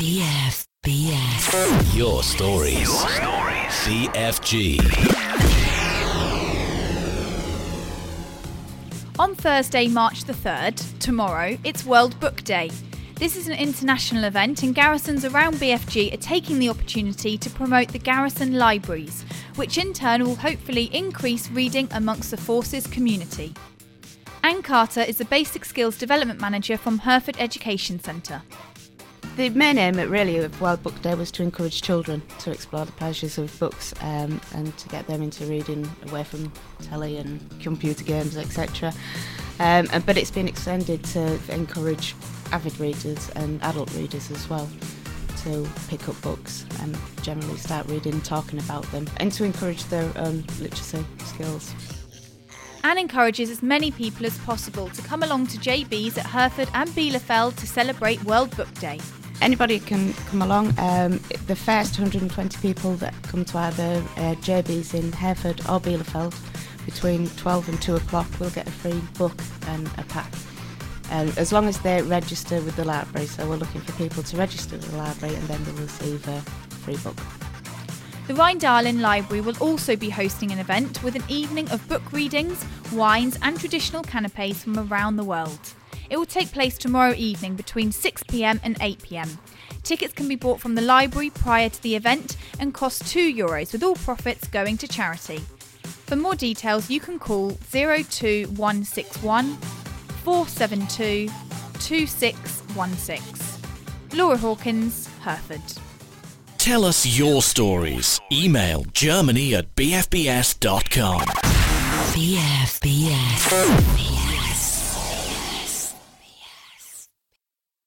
BFBS. Your stories. BFG. On Thursday, March the 3rd, tomorrow, it's World Book Day. This is an international event and garrisons around BFG are taking the opportunity to promote the garrison libraries, which in turn will hopefully increase reading amongst the Forces community. Anne Carter is the Basic Skills Development Manager from Hereford Education Centre. The main aim really of World Book Day was to encourage children to explore the pleasures of books and to get them into reading away from telly and computer games, etc. But it's been extended to encourage avid readers and adult readers as well to pick up books and generally start reading and talking about them, and to encourage their own literacy skills. Anne encourages as many people as possible to come along to JB's at Hereford and Bielefeld to celebrate World Book Day. Anybody can come along. The first 120 people that come to either JB's in Hereford or Bielefeld between 12 and 2 o'clock will get a free book and a pack. As long as they register with the library, so we're looking for people to register with the library and then they'll receive a free book. The Rhein-Darling Library will also be hosting an event with an evening of book readings, wines and traditional canapés from around the world. It will take place tomorrow evening between 6 p.m. and 8 p.m. Tickets can be bought from the library prior to the event and cost €2, with all profits going to charity. For more details, you can call 02161 472 2616. Laura Hawkins, Hereford. Tell us your stories. Email germany@bfbs.com. BFBS.